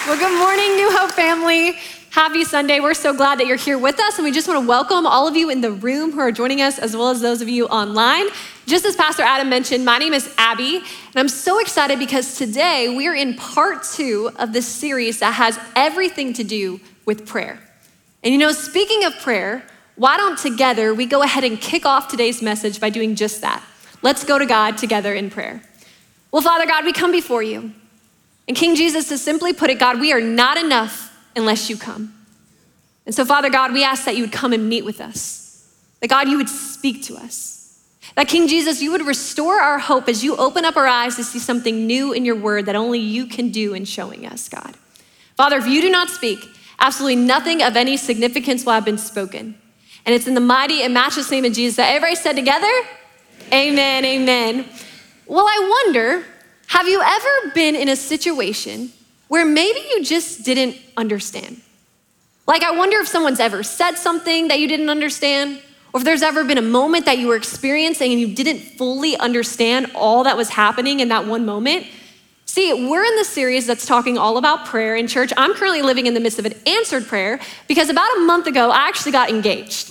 Well, good morning, New Hope family. Happy Sunday. We're so glad that you're here with us, and we just want to welcome all of you in the room who are joining us, as well as those of you online. Just as Pastor Adam mentioned, my name is Abby, and I'm so excited because today we are in part 2 of this series that has everything to do with prayer. And you know, speaking of prayer, why don't together we go ahead and kick off today's message by doing just that? Let's go to God together in prayer. Well, Father God, we come before you. And King Jesus, to simply put it, God, we are not enough unless you come. And so, Father God, we ask that you would come and meet with us. That God, you would speak to us. That King Jesus, you would restore our hope as you open up our eyes to see something new in your word that only you can do in showing us, God. Father, if you do not speak, absolutely nothing of any significance will have been spoken. And it's in the mighty and matchless name of Jesus that everybody said together, amen, amen. Well, I wonder, have you ever been in a situation where maybe you just didn't understand? Like, I wonder if someone's ever said something that you didn't understand, or if there's ever been a moment that you were experiencing and you didn't fully understand all that was happening in that one moment. See, we're in the series that's talking all about prayer in church. I'm currently living in the midst of an answered prayer because about a month ago, I actually got engaged.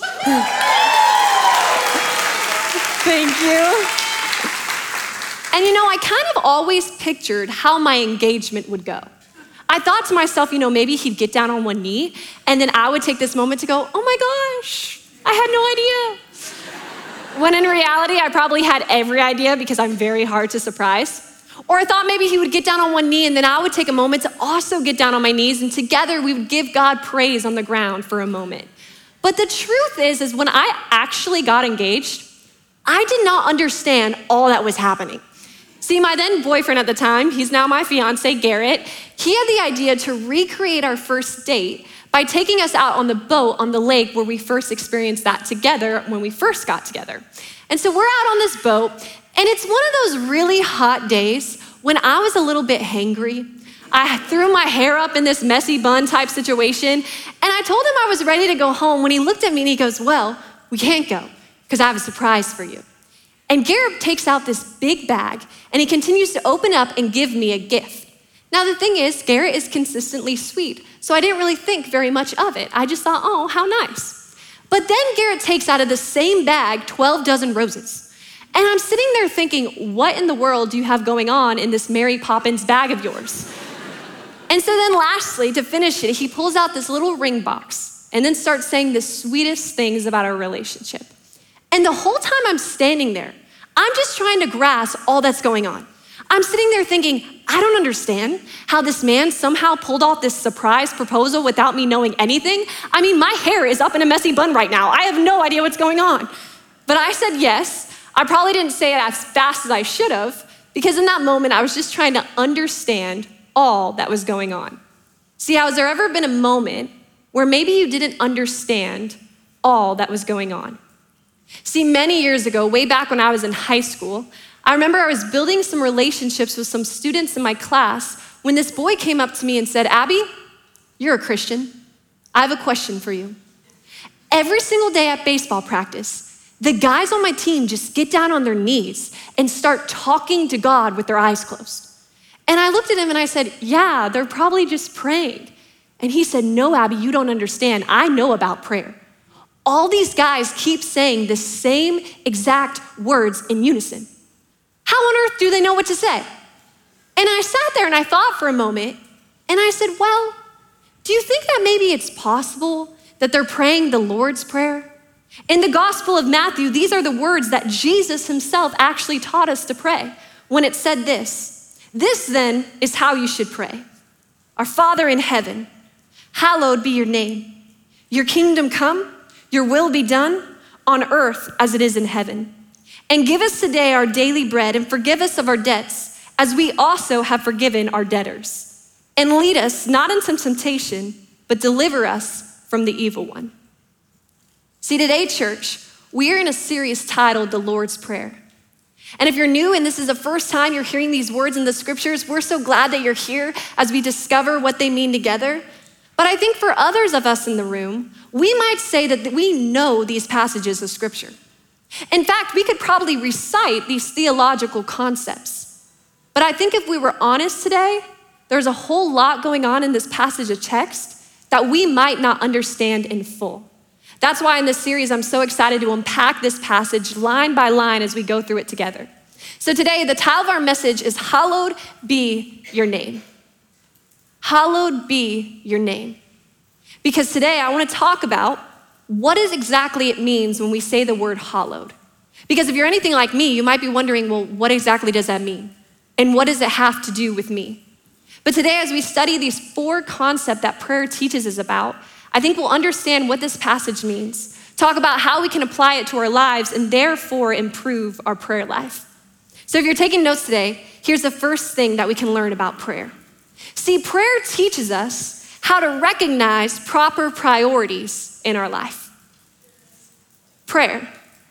Thank you. And you know, I kind of always pictured how my engagement would go. I thought to myself, you know, maybe he'd get down on one knee and then I would take this moment to go, oh my gosh, I had no idea. When in reality, I probably had every idea because I'm very hard to surprise. Or I thought maybe he would get down on one knee and then I would take a moment to also get down on my knees and together we would give God praise on the ground for a moment. But the truth is when I actually got engaged, I did not understand all that was happening. See, my then boyfriend at the time, he's now my fiance, Garrett, he had the idea to recreate our first date by taking us out on the boat on the lake where we first experienced that together when we first got together. And so we're out on this boat, and it's one of those really hot days when I was a little bit hangry. I threw my hair up in this messy bun type situation, and I told him I was ready to go home when he looked at me and he goes, well, we can't go because I have a surprise for you. And Garrett takes out this big bag and he continues to open up and give me a gift. Now the thing is, Garrett is consistently sweet, so I didn't really think very much of it. I just thought, oh, how nice. But then Garrett takes out of the same bag 12 dozen roses. And I'm sitting there thinking, what in the world do you have going on in this Mary Poppins bag of yours? And so then lastly, to finish it, he pulls out this little ring box and then starts saying the sweetest things about our relationship. And the whole time I'm standing there, I'm just trying to grasp all that's going on. I'm sitting there thinking, I don't understand how this man somehow pulled off this surprise proposal without me knowing anything. I mean, my hair is up in a messy bun right now. I have no idea what's going on. But I said yes. I probably didn't say it as fast as I should have because in that moment, I was just trying to understand all that was going on. See, has there ever been a moment where maybe you didn't understand all that was going on? See, many years ago, way back when I was in high school, I remember I was building some relationships with some students in my class when this boy came up to me and said, Abby, you're a Christian. I have a question for you. Every single day at baseball practice, the guys on my team just get down on their knees and start talking to God with their eyes closed. And I looked at him and I said, yeah, they're probably just praying. And he said, no, Abby, you don't understand. I know about prayer. All these guys keep saying the same exact words in unison. How on earth do they know what to say? And I sat there and I thought for a moment, and I said, well, do you think that maybe it's possible that they're praying the Lord's Prayer? In the Gospel of Matthew, these are the words that Jesus himself actually taught us to pray when it said this. This then is how you should pray. Our Father in heaven, hallowed be your name. Your kingdom come. Your will be done on earth as it is in heaven. And give us today our daily bread and forgive us of our debts as we also have forgiven our debtors. And lead us not into temptation, but deliver us from the evil one. See, today, church, we are in a series titled The Lord's Prayer. And if you're new and this is the first time you're hearing these words in the scriptures, we're so glad that you're here as we discover what they mean together. But I think for others of us in the room, we might say that we know these passages of scripture. In fact, we could probably recite these theological concepts. But I think if we were honest today, there's a whole lot going on in this passage of text that we might not understand in full. That's why in this series, I'm so excited to unpack this passage line by line as we go through it together. So today, the title of our message is Hallowed Be Your Name. Hallowed be your name. Because today I want to talk about what is exactly it means when we say the word hallowed. Because if you're anything like me, you might be wondering, well, what exactly does that mean? And what does it have to do with me? But today, as we study these 4 concepts that prayer teaches us about, I think we'll understand what this passage means, talk about how we can apply it to our lives, and therefore improve our prayer life. So if you're taking notes today, here's the first thing that we can learn about prayer. See, prayer teaches us how to recognize proper priorities in our life. Prayer.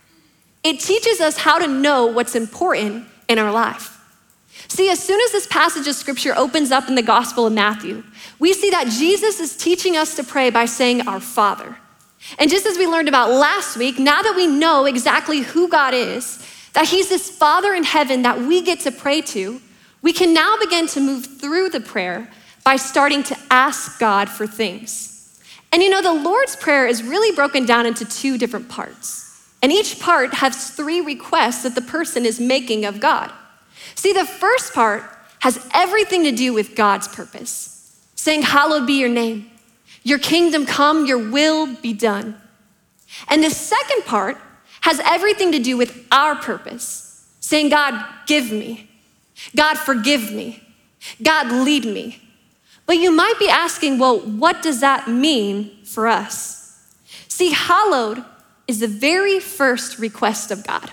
It teaches us how to know what's important in our life. See, as soon as this passage of scripture opens up in the Gospel of Matthew, we see that Jesus is teaching us to pray by saying, "Our Father." And just as we learned about last week, now that we know exactly who God is, that he's this Father in heaven that we get to pray to, we can now begin to move through the prayer by starting to ask God for things. And you know, the Lord's Prayer is really broken down into 2 different parts. And each part has 3 requests that the person is making of God. See, the first part has everything to do with God's purpose, saying, "Hallowed be your name. Your kingdom come, your will be done." And the second part has everything to do with our purpose, saying, "God, give me. God, forgive me. God, lead me." But you might be asking, well, what does that mean for us? See, hallowed is the very first request of God.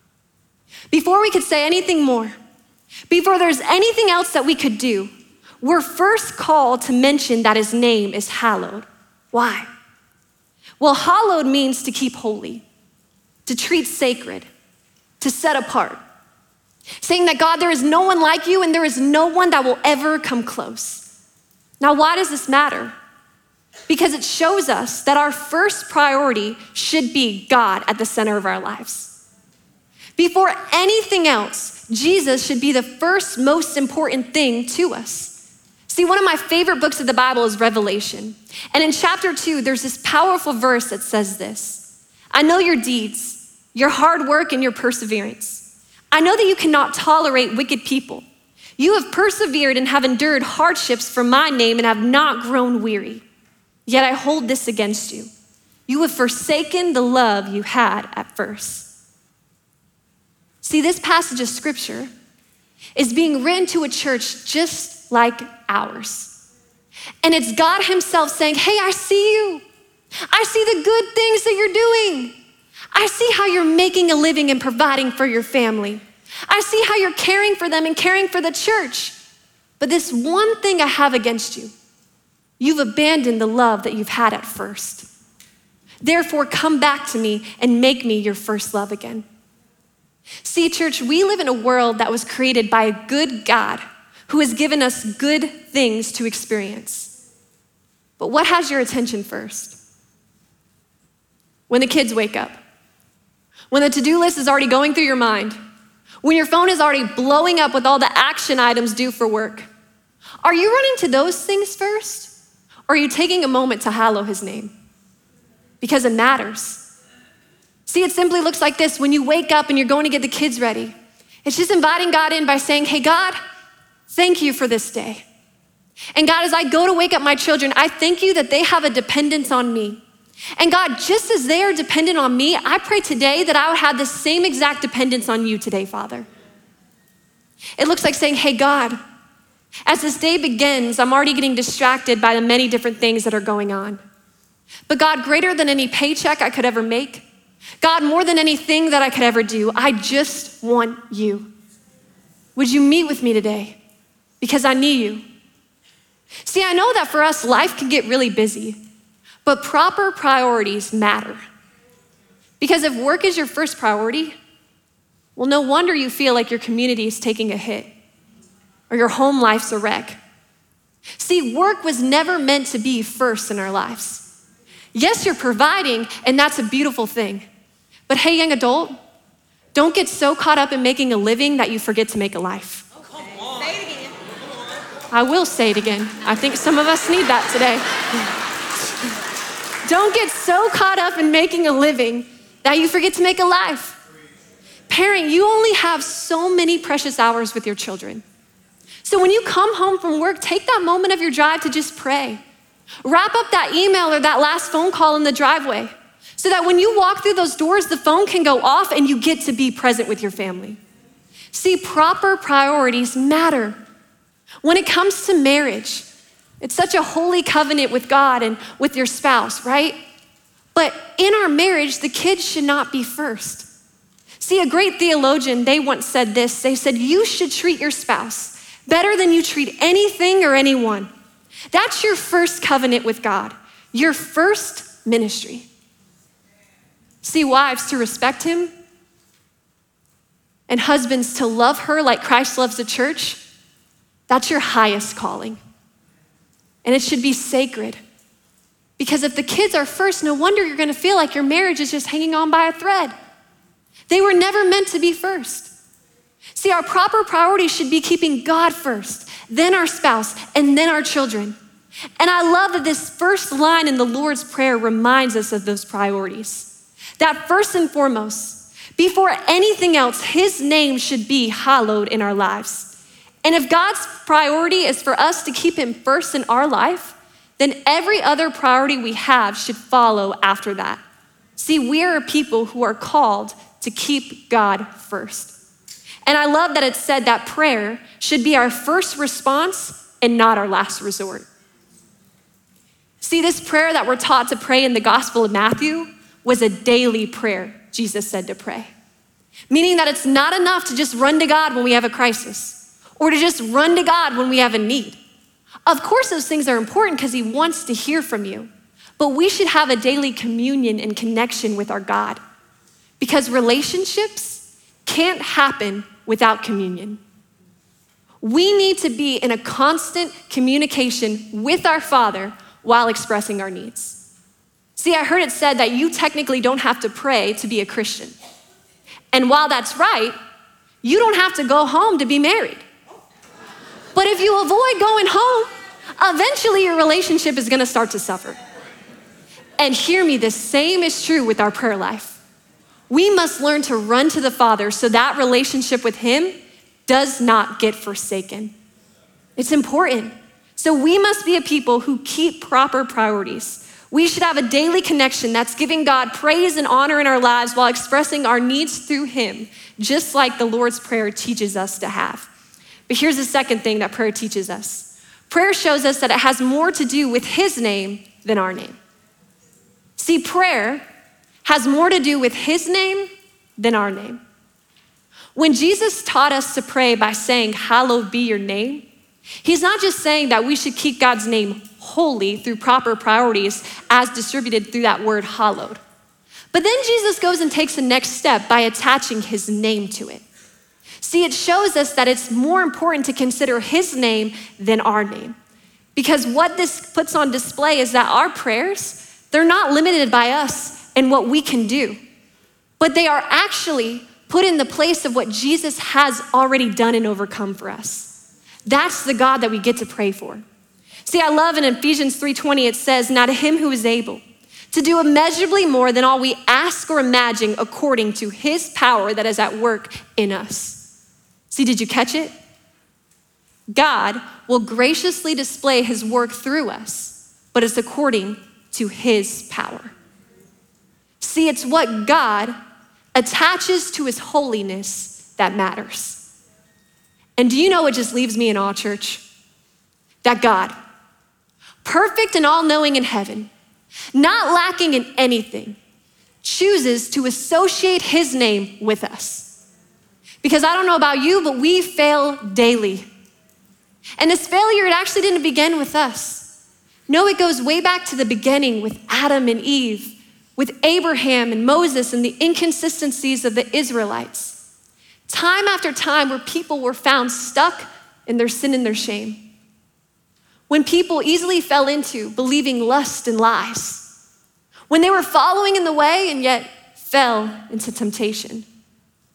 Before we could say anything more, before there's anything else that we could do, we're first called to mention that his name is hallowed. Why? Well, hallowed means to keep holy, to treat sacred, to set apart. Saying that, God, there is no one like you and there is no one that will ever come close. Now, why does this matter? Because it shows us that our first priority should be God at the center of our lives. Before anything else, Jesus should be the first most important thing to us. See, one of my favorite books of the Bible is Revelation. And in chapter 2, there's this powerful verse that says this: "I know your deeds, your hard work and your perseverance. I know that you cannot tolerate wicked people. You have persevered and have endured hardships for my name and have not grown weary. Yet I hold this against you. You have forsaken the love you had at first." See, this passage of scripture is being written to a church just like ours. And it's God himself saying, "Hey, I see you. I see the good things that you're doing. I see how you're making a living and providing for your family. I see how you're caring for them and caring for the church. But this one thing I have against you, you've abandoned the love that you've had at first. Therefore, come back to me and make me your first love again." See, church, we live in a world that was created by a good God who has given us good things to experience. But what has your attention first? When the kids wake up, when the to-do list is already going through your mind, when your phone is already blowing up with all the action items due for work, are you running to those things first? Or are you taking a moment to hallow his name? Because it matters. See, it simply looks like this. When you wake up and you're going to get the kids ready, it's just inviting God in by saying, "Hey, God, thank you for this day. And God, as I go to wake up my children, I thank you that they have a dependence on me. And God, just as they are dependent on me, I pray today that I would have the same exact dependence on you today, Father." It looks like saying, "Hey, God, as this day begins, I'm already getting distracted by the many different things that are going on. But God, greater than any paycheck I could ever make, God, more than anything that I could ever do, I just want you. Would you meet with me today? Because I need you." See, I know that for us, life can get really busy, but proper priorities matter. Because if work is your first priority, well, no wonder you feel like your community is taking a hit or your home life's a wreck. See, work was never meant to be first in our lives. Yes, you're providing, and that's a beautiful thing. But hey, young adult, don't get so caught up in making a living that you forget to make a life. Come on. Say it again. I will say it again. I think some of us need that today. Don't get so caught up in making a living that you forget to make a life. Parent, you only have so many precious hours with your children. So when you come home from work, take that moment of your drive to just pray. Wrap up that email or that last phone call in the driveway so that when you walk through those doors, the phone can go off and you get to be present with your family. See, proper priorities matter. When it comes to marriage, it's such a holy covenant with God and with your spouse, right? But in our marriage, the kids should not be first. See, a great theologian, they once said this. They said, you should treat your spouse better than you treat anything or anyone. That's your first covenant with God, your first ministry. See, wives, to respect him, and husbands, to love her like Christ loves the church, that's your highest calling. And it should be sacred. Because if the kids are first, no wonder you're gonna feel like your marriage is just hanging on by a thread. They were never meant to be first. See, our proper priority should be keeping God first, then our spouse, and then our children. And I love that this first line in the Lord's Prayer reminds us of those priorities. That first and foremost, before anything else, his name should be hallowed in our lives. And if God's priority is for us to keep him first in our life, then every other priority we have should follow after that. See, we are a people who are called to keep God first. And I love that it said that prayer should be our first response and not our last resort. See, this prayer that we're taught to pray in the Gospel of Matthew was a daily prayer Jesus said to pray. Meaning that it's not enough to just run to God when we have a crisis or to just run to God when we have a need. Of course, those things are important because he wants to hear from you, but we should have a daily communion and connection with our God because relationships can't happen without communion. We need to be in a constant communication with our Father while expressing our needs. See, I heard it said that you technically don't have to pray to be a Christian. And while that's right, you don't have to go home to be married. But if you avoid going home, eventually your relationship is gonna start to suffer. And hear me, the same is true with our prayer life. We must learn to run to the Father so that relationship with him does not get forsaken. It's important. So we must be a people who keep proper priorities. We should have a daily connection that's giving God praise and honor in our lives while expressing our needs through him, just like the Lord's Prayer teaches us to have. But here's the second thing that prayer teaches us. Prayer shows us that it has more to do with his name than our name. See, prayer has more to do with his name than our name. When Jesus taught us to pray by saying, hallowed be your name, he's not just saying that we should keep God's name holy through proper priorities as distributed through that word hallowed. But then Jesus goes and takes the next step by attaching his name to it. See, it shows us that it's more important to consider his name than our name. Because what this puts on display is that our prayers, they're not limited by us and what we can do, but they are actually put in the place of what Jesus has already done and overcome for us. That's the God that we get to pray for. See, I love in Ephesians 3:20, it says, now to him who is able to do immeasurably more than all we ask or imagine according to his power that is at work in us. See, did you catch it? God will graciously display his work through us, but it's according to his power. See, it's what God attaches to his holiness that matters. And do you know what just leaves me in awe, church? That God, perfect and all-knowing in heaven, not lacking in anything, chooses to associate his name with us. Because I don't know about you, but we fail daily. And this failure, it actually didn't begin with us. No, it goes way back to the beginning with Adam and Eve, with Abraham and Moses and the inconsistencies of the Israelites. Time after time where people were found stuck in their sin and their shame. When people easily fell into believing lust and lies. When they were following in the way and yet fell into temptation.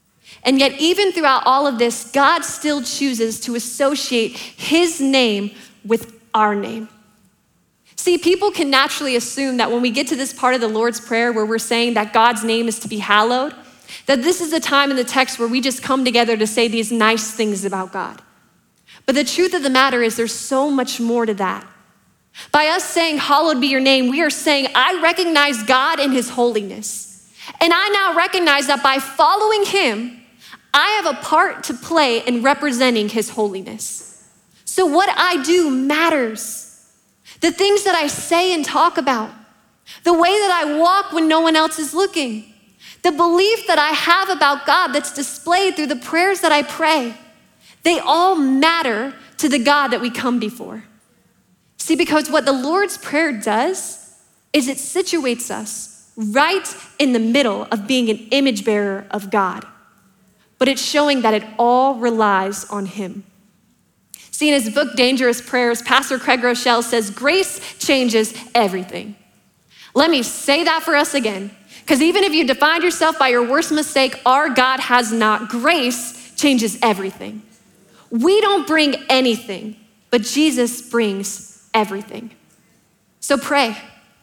And yet, even throughout all of this, God still chooses to associate his name with our name. See, people can naturally assume that when we get to this part of the Lord's Prayer where we're saying that God's name is to be hallowed, that this is a time in the text where we just come together to say these nice things about God. But the truth of the matter is there's so much more to that. By us saying, hallowed be your name, we are saying, I recognize God in his holiness. And I now recognize that by following him, I have a part to play in representing his holiness. So what I do matters. The things that I say and talk about, the way that I walk when no one else is looking, the belief that I have about God that's displayed through the prayers that I pray, they all matter to the God that we come before. See, because what the Lord's Prayer does is it situates us right in the middle of being an image bearer of God, but it's showing that it all relies on him. See, in his book, Dangerous Prayers, Pastor Craig Rochelle says, grace changes everything. Let me say that for us again, because even if you defined yourself by your worst mistake, our God has not. Grace changes everything. We don't bring anything, but Jesus brings everything. So pray.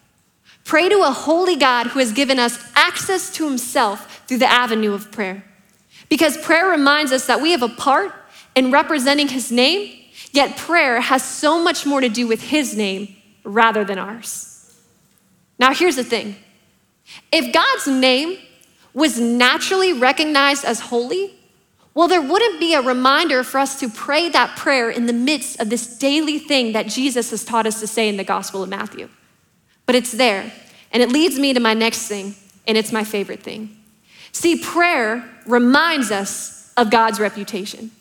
Pray to a holy God who has given us access to himself through the avenue of prayer. Because prayer reminds us that we have a part in representing his name, yet prayer has so much more to do with his name rather than ours. Now here's the thing. If God's name was naturally recognized as holy, well, there wouldn't be a reminder for us to pray that prayer in the midst of this daily thing that Jesus has taught us to say in the Gospel of Matthew. But it's there, and it leads me to my next thing, and it's my favorite thing. See, prayer reminds us of God's reputation.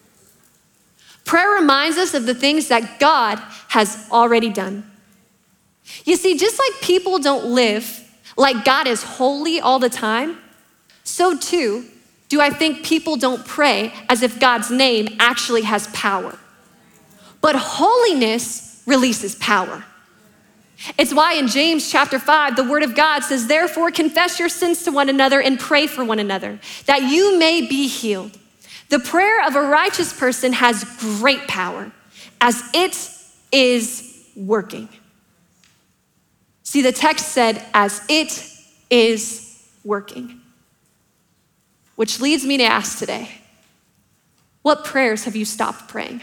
Prayer reminds us of the things that God has already done. You see, just like people don't live like God is holy all the time, so too do I think people don't pray as if God's name actually has power. But holiness releases power. It's why in James chapter 5, the word of God says, therefore confess your sins to one another and pray for one another, that you may be healed. The prayer of a righteous person has great power as it is working. See, the text said, as it is working. Which leads me to ask today, what prayers have you stopped praying?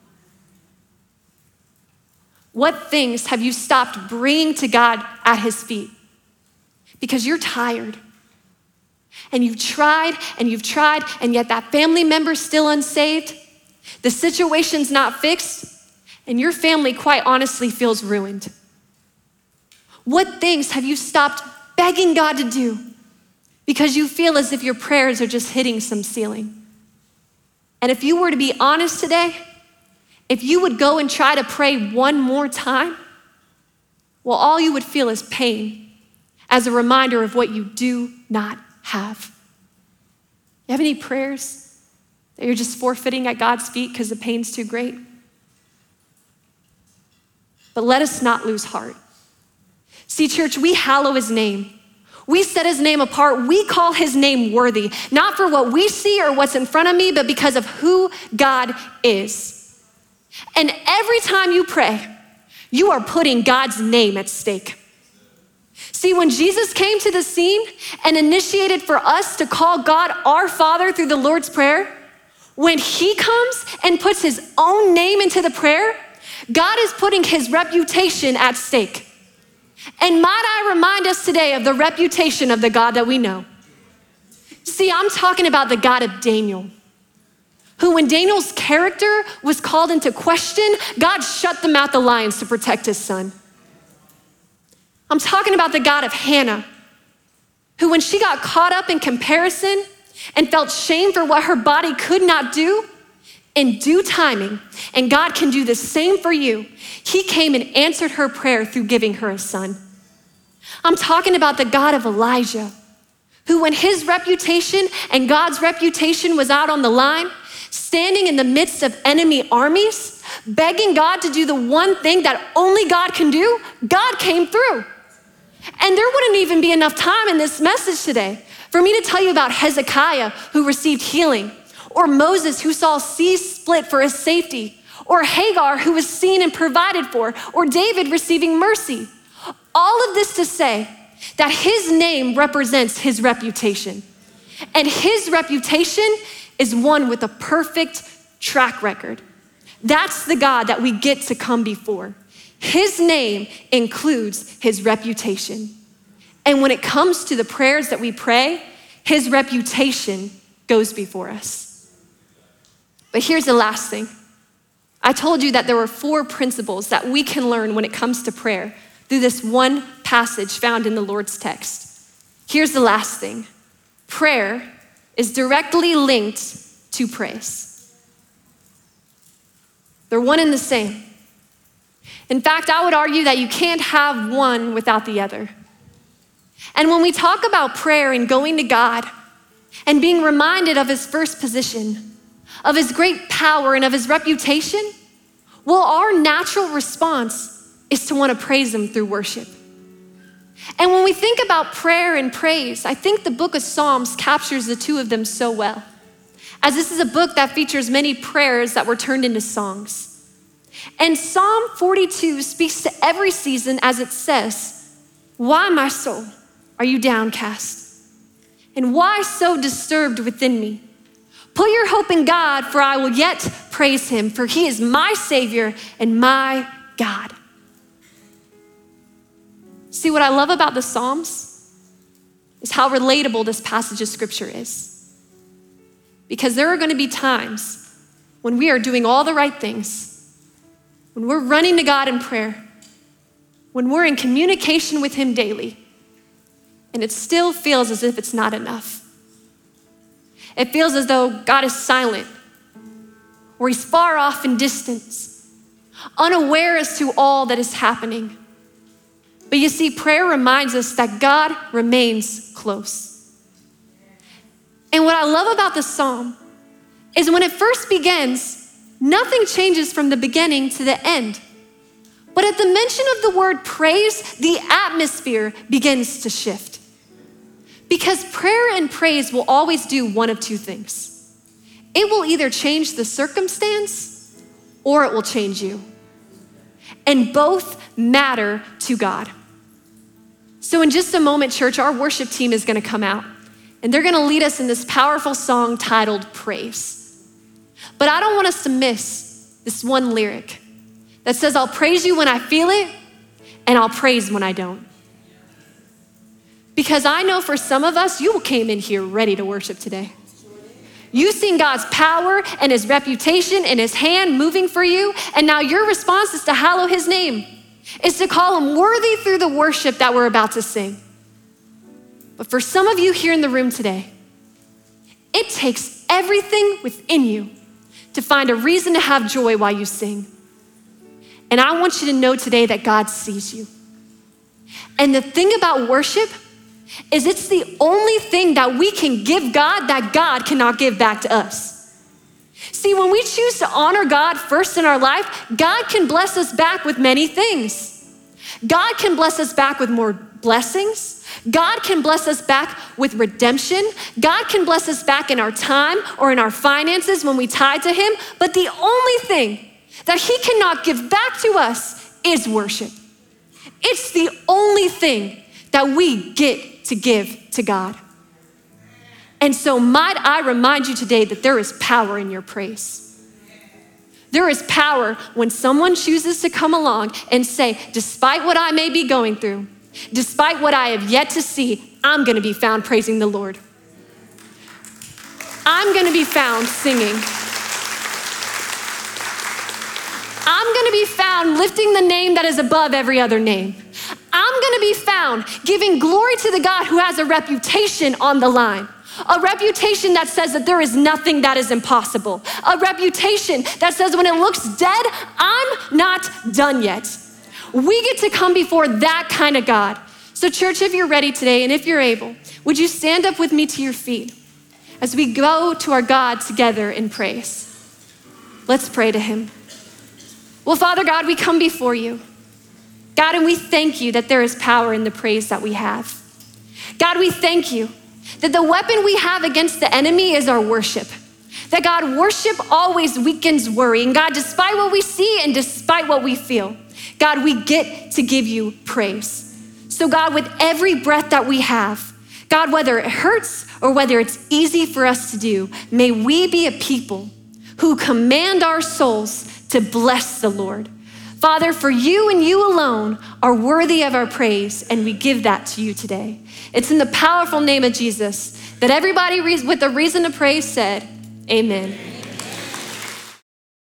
What things have you stopped bringing to God at his feet? Because you're tired. And you've tried, and yet that family member's still unsaved. The situation's not fixed, and your family quite honestly feels ruined. What things have you stopped begging God to do because you feel as if your prayers are just hitting some ceiling? And if you were to be honest today, if you would go and try to pray one more time, well, all you would feel is pain as a reminder of what you do not have. You have any prayers that you're just forfeiting at God's feet because the pain's too great? But let us not lose heart. See, church, we hallow his name. We set his name apart. We call his name worthy, not for what we see or what's in front of me, but because of who God is. And every time you pray, you are putting God's name at stake. See, when Jesus came to the scene and initiated for us to call God our Father through the Lord's Prayer, when he comes and puts his own name into the prayer, God is putting his reputation at stake. And might I remind us today of the reputation of the God that we know. See, I'm talking about the God of Daniel, who when Daniel's character was called into question, God shut the mouth of lions to protect his son. I'm talking about the God of Hannah, who when she got caught up in comparison and felt shame for what her body could not do, in due timing, and God can do the same for you, he came and answered her prayer through giving her a son. I'm talking about the God of Elijah, who when his reputation and God's reputation was out on the line, standing in the midst of enemy armies, begging God to do the one thing that only God can do, God came through. And there wouldn't even be enough time in this message today For me to tell you about Hezekiah who received healing, or Moses who saw seas split for his safety, or Hagar who was seen and provided for, or David receiving mercy. All of this to say that his name represents his reputation. And his reputation is one with a perfect track record. That's the God that we get to come before. His name includes his reputation. And when it comes to the prayers that we pray, his reputation goes before us. But here's the last thing. I told you that there were 4 principles that we can learn when it comes to prayer through this one passage found in the Lord's text. Here's the last thing. Prayer is directly linked to praise. They're one and the same. In fact, I would argue that you can't have one without the other. And when we talk about prayer and going to God and being reminded of his first position, of his great power and of his reputation, well, our natural response is to want to praise him through worship. And when we think about prayer and praise, I think the book of Psalms captures the two of them so well, as this is a book that features many prayers that were turned into songs. And Psalm 42 speaks to every season as it says, "Why, my soul, are you downcast? And why so disturbed within me? Put your hope in God, for I will yet praise him, for he is my Savior and my God." See, what I love about the Psalms is how relatable this passage of scripture is. Because there are going to be times when we are doing all the right things, when we're running to God in prayer, when we're in communication with him daily, and it still feels as if it's not enough. It feels as though God is silent, or he's far off in distance, unaware as to all that is happening. But you see, prayer reminds us that God remains close. And what I love about the psalm is when it first begins, nothing changes from the beginning to the end. But at the mention of the word praise, the atmosphere begins to shift. Because prayer and praise will always do one of two things. It will either change the circumstance or it will change you. And both matter to God. So in just a moment, church, our worship team is gonna come out and they're gonna lead us in this powerful song titled Praise. But I don't want us to miss this one lyric that says, "I'll praise you when I feel it and I'll praise when I don't." Because I know for some of us, you came in here ready to worship today. You've seen God's power and his reputation and his hand moving for you, and now your response is to hallow his name, is to call him worthy through the worship that we're about to sing. But for some of you here in the room today, it takes everything within you to find a reason to have joy while you sing. And I want you to know today that God sees you. And the thing about worship is it's the only thing that we can give God that God cannot give back to us. See, when we choose to honor God first in our life, God can bless us back with many things. God can bless us back with more blessings. God can bless us back with redemption. God can bless us back in our time or in our finances when we tie to him. But the only thing that he cannot give back to us is worship. It's the only thing that we get to give to God. And so might I remind you today that there is power in your praise. There is power when someone chooses to come along and say, despite what I may be going through, despite what I have yet to see, I'm gonna be found praising the Lord. I'm gonna be found singing. I'm gonna be found lifting the name that is above every other name. I'm gonna be found giving glory to the God who has a reputation on the line. A reputation that says that there is nothing that is impossible. A reputation that says when it looks dead, I'm not done yet. We get to come before that kind of God. So church, if you're ready today and if you're able, would you stand up with me to your feet as we go to our God together in praise? Let's pray to him. Well, Father God, we come before you. God, and we thank you that there is power in the praise that we have. God, we thank you that the weapon we have against the enemy is our worship. That God, worship always weakens worry. And God, despite what we see and despite what we feel, God, we get to give you praise. So God, with every breath that we have, God, whether it hurts or whether it's easy for us to do, may we be a people who command our souls to bless the Lord. Father, for you and you alone are worthy of our praise, and we give that to you today. It's in the powerful name of Jesus that everybody with a reason to praise said, amen.